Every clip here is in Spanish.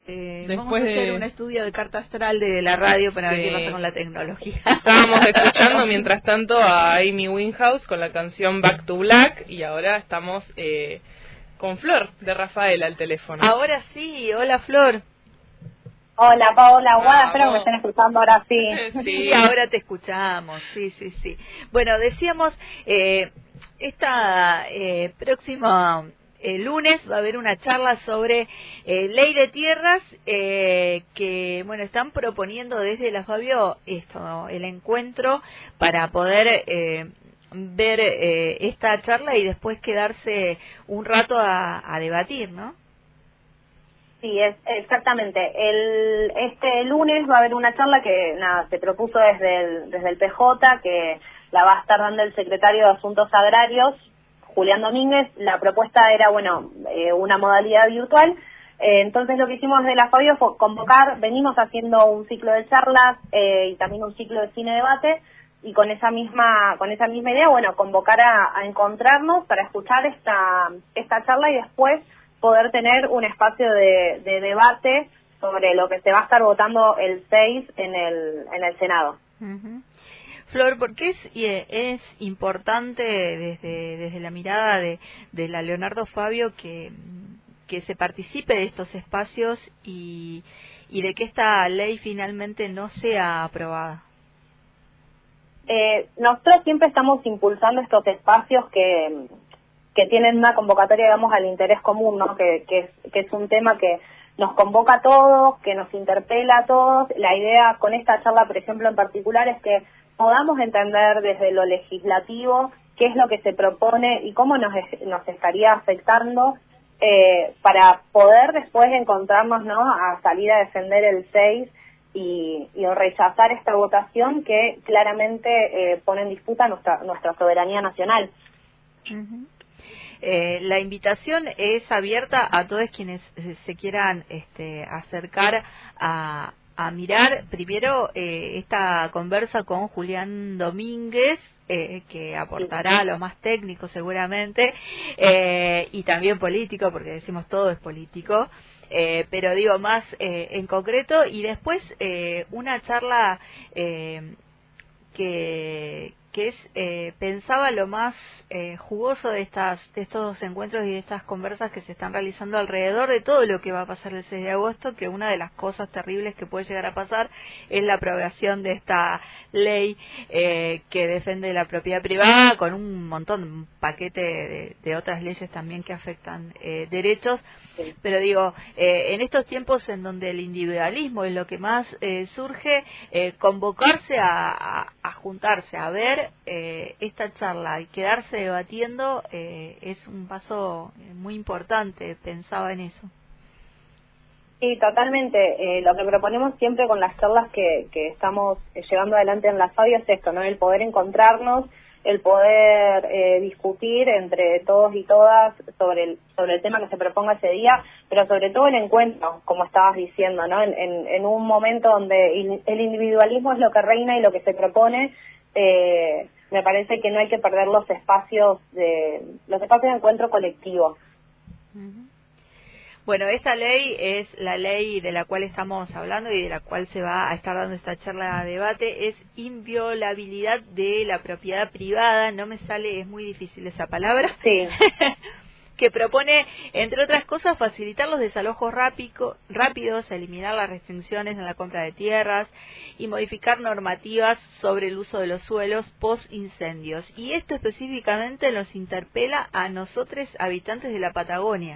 Vamos a hacer un estudio de carta astral de la radio para ver qué pasa con la tecnología. Estábamos escuchando mientras tanto a Amy Winehouse con la canción Back to Black y ahora estamos con Flor de Rafael al teléfono. Ahora sí, hola Flor. Hola Paola, bueno, espero que me estén escuchando ahora sí. Sí, ahora te escuchamos, sí. Bueno, decíamos, esta próxima... El lunes va a haber una charla sobre ley de tierras que, bueno, están proponiendo desde la Fabio el encuentro para poder ver esta charla y después quedarse un rato a debatir, ¿no? Sí, exactamente. Este lunes va a haber una charla que se propuso desde el PJ, que la va a estar dando el secretario de Asuntos Agrarios, Julián Domínguez. La propuesta era, una modalidad virtual. Entonces lo que hicimos desde la Fabio fue convocar, venimos haciendo un ciclo de charlas y también un ciclo de cine-debate, y con esa misma idea, convocar a encontrarnos para escuchar esta charla y después poder tener un espacio de debate sobre lo que se va a estar votando el 6 en el Senado. Uh-huh. Flor, ¿por qué es importante desde la mirada de la Leonardo Fabio que se participe de estos espacios y de que esta ley finalmente no sea aprobada? Nosotros siempre estamos impulsando estos espacios que tienen una convocatoria, digamos, al interés común, ¿no? Que es un tema que nos convoca a todos, que nos interpela a todos. La idea con esta charla, por ejemplo, en particular, es que podamos entender desde lo legislativo qué es lo que se propone y cómo nos estaría afectando, para poder después encontrarnos, ¿no?, a salir a defender el 6 y rechazar esta votación que claramente pone en disputa nuestra soberanía nacional. Uh-huh. La invitación es abierta a todos quienes se quieran acercar a mirar primero esta conversa con Julián Domínguez, que aportará lo más técnico seguramente, y también político, porque decimos todo es político, pero digo más en concreto, y después una charla que pensaba lo más jugoso de estos encuentros y de estas conversas que se están realizando alrededor de todo lo que va a pasar el 6 de agosto, que una de las cosas terribles que puede llegar a pasar es la aprobación de esta ley que defiende la propiedad privada, con un paquete de otras leyes también que afectan derechos. Pero digo, en estos tiempos en donde el individualismo es lo que más surge, convocarse a juntarse, a ver esta charla y quedarse debatiendo es un paso muy importante. Pensaba en eso. Sí, totalmente. Lo que proponemos siempre con las charlas que estamos llevando adelante en la Fabio es esto, ¿no? El poder encontrarnos, el poder discutir entre todos y todas sobre el tema que se proponga ese día, pero sobre todo el encuentro, como estabas diciendo, ¿no? En un momento donde el individualismo es lo que reina y lo que se propone, me parece que no hay que perder los espacios de encuentro colectivo. Uh-huh. Bueno, esta ley es la ley de la cual estamos hablando y de la cual se va a estar dando esta charla de debate, es inviolabilidad de la propiedad privada, no me sale, es muy difícil esa palabra. Sí. Que propone, entre otras cosas, facilitar los desalojos rápidos, eliminar las restricciones en la compra de tierras y modificar normativas sobre el uso de los suelos post-incendios. Y esto específicamente nos interpela a nosotros, habitantes de la Patagonia.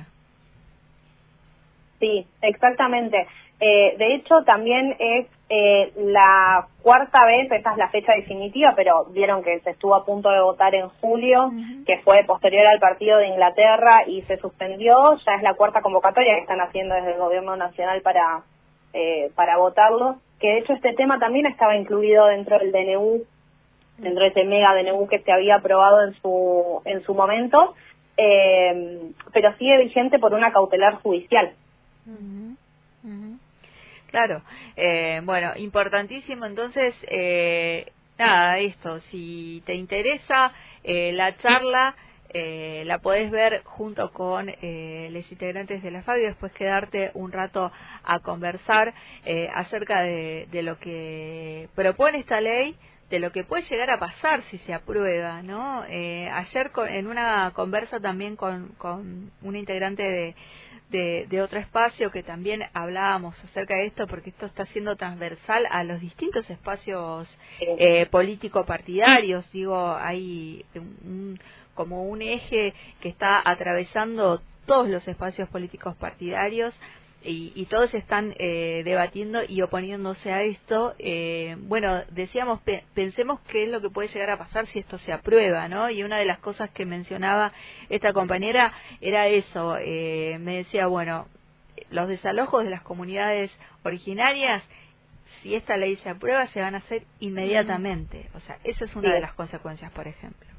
Sí, exactamente. De hecho, también es la cuarta vez, esta es la fecha definitiva, pero vieron que se estuvo a punto de votar en julio, uh-huh, que fue posterior al partido de Inglaterra y se suspendió. Ya es la cuarta convocatoria que están haciendo desde el gobierno nacional para votarlo, que de hecho este tema también estaba incluido dentro del DNU, dentro de ese mega DNU que se había aprobado en su momento, pero sigue vigente por una cautelar judicial. Uh-huh. Uh-huh. Claro, bueno, importantísimo. Entonces, nada, esto, si te interesa la charla, la podés ver junto con los integrantes de la FABI, después quedarte un rato a conversar acerca de lo que propone esta ley, de lo que puede llegar a pasar si se aprueba, ¿no? Ayer en una conversa también con un integrante de otro espacio que también hablábamos acerca de esto, porque esto está siendo transversal a los distintos espacios político-partidarios. Digo, hay como un eje que está atravesando todos los espacios políticos partidarios y todos están debatiendo y oponiéndose a esto. Bueno, decíamos, pensemos qué es lo que puede llegar a pasar si esto se aprueba, ¿no? Y una de las cosas que mencionaba esta compañera era eso. Me decía, bueno, los desalojos de las comunidades originarias, si esta ley se aprueba, se van a hacer inmediatamente. O sea, esa es una de las consecuencias, por ejemplo.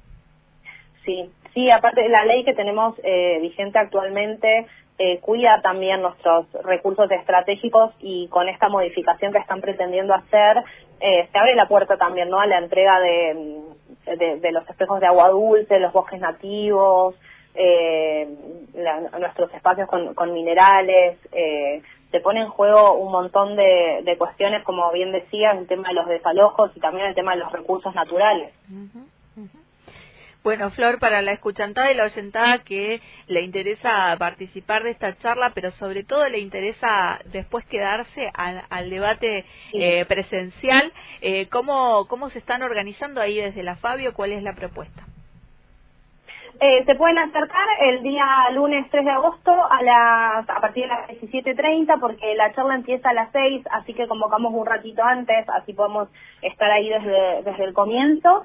Sí, aparte de la ley que tenemos vigente actualmente, cuida también nuestros recursos estratégicos, y con esta modificación que están pretendiendo hacer, se abre la puerta también, ¿no?, a la entrega de los espejos de agua dulce, los bosques nativos, nuestros espacios con minerales. Se pone en juego un montón de cuestiones, como bien decía, el tema de los desalojos y también el tema de los recursos naturales. Bueno, Flor, para la escuchantada y la oyentada que le interesa participar de esta charla, pero sobre todo le interesa después quedarse al debate presencial, ¿cómo se están organizando ahí desde la Fabio? ¿Cuál es la propuesta? Se pueden acercar el día lunes 3 de agosto a partir de las 17:30, porque la charla empieza a las 6, así que convocamos un ratito antes, así podemos estar ahí desde el comienzo.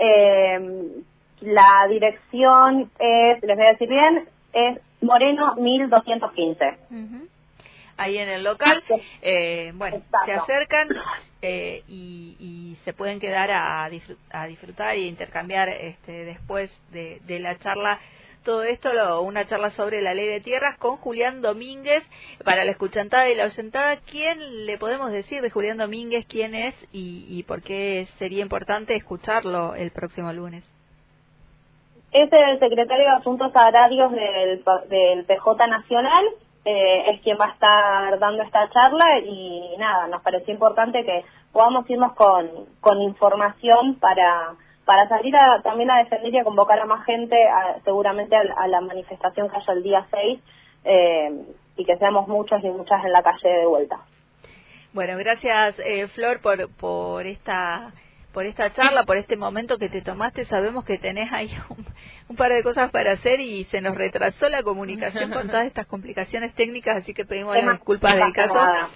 La dirección es, les voy a decir bien, es Moreno 1215. Ahí en el local, bueno, Exacto. Se acercan y se pueden quedar a disfrutar y intercambiar después de la charla. Todo esto, una charla sobre la ley de tierras con Julián Domínguez. Para la escuchantada y la oyentada, ¿quién le podemos decir de Julián Domínguez? ¿Quién es y por qué sería importante escucharlo el próximo lunes? Es el secretario de Asuntos Agrarios del PJ Nacional, es quien va a estar dando esta charla, y nada, nos pareció importante que podamos irnos con información para salir también a defender y a convocar a más gente, seguramente a la manifestación que haya el día 6, y que seamos muchos y muchas en la calle de vuelta. Bueno, gracias Flor por esta charla, por este momento que te tomaste. Sabemos que tenés ahí un par de cosas para hacer y se nos retrasó la comunicación con todas estas complicaciones técnicas, así que pedimos las disculpas del caso.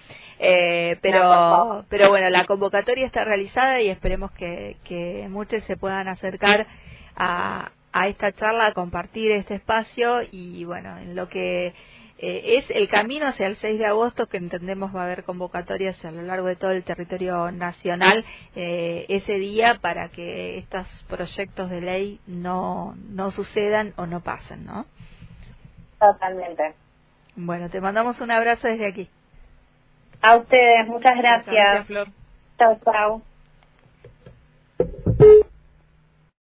Pero bueno, la convocatoria está realizada y esperemos que muchos se puedan acercar a esta charla, a compartir este espacio y bueno, en lo que es el camino hacia el 6 de agosto, que entendemos va a haber convocatorias a lo largo de todo el territorio nacional ese día, para que estos proyectos de ley no sucedan o no pasen, ¿no? Totalmente. Bueno, te mandamos un abrazo desde aquí. A ustedes, muchas gracias. Gracias, Flor. Chao, chao.